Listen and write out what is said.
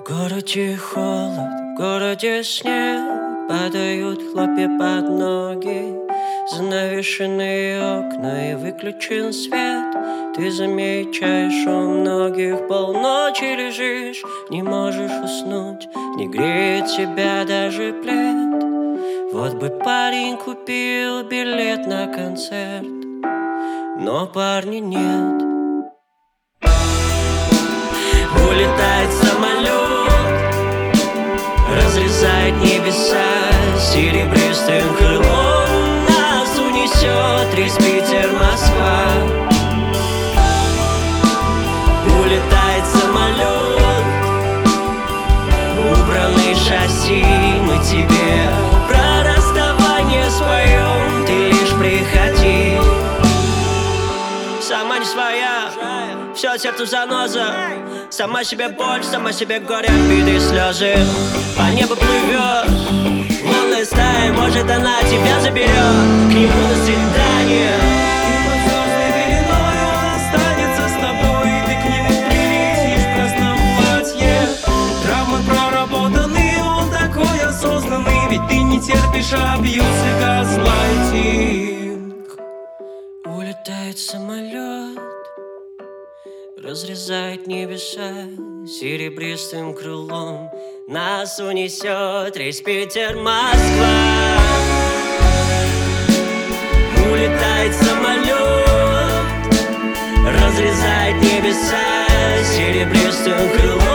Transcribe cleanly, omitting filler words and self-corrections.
В городе холод, в городе снег, падают хлопья под ноги. Занавешенные окна и выключен свет. Ты замечаешь, у многих полночи лежишь, не можешь уснуть, не греет тебя даже плед. Вот бы парень купил билет на концерт, но парня нет. Улетает самолет, разрезает небеса серебристым крылом. Нас унесет рейс Питер-Москва. Улетает самолет, убранный шасси, мы тебе про расставание споем. Ты лишь приходи. Сама не своя, все от сердцу заноза. Сама себе боль, сама себе горе, обиды и слезы. По небу плывешь, лунная стая, может она тебя заберет к нему на свидание. И под звездной пеленой он останется с тобой, и ты к нему прилетишь в красном платье. Травмы проработаны, он такой осознанный, ведь ты не терпишь абьюз и газлайтинг. Улетает самолет, разрезает небеса серебристым крылом. Нас унесет рейс Питер-Москва. Улетает самолет, разрезает небеса серебристым крылом.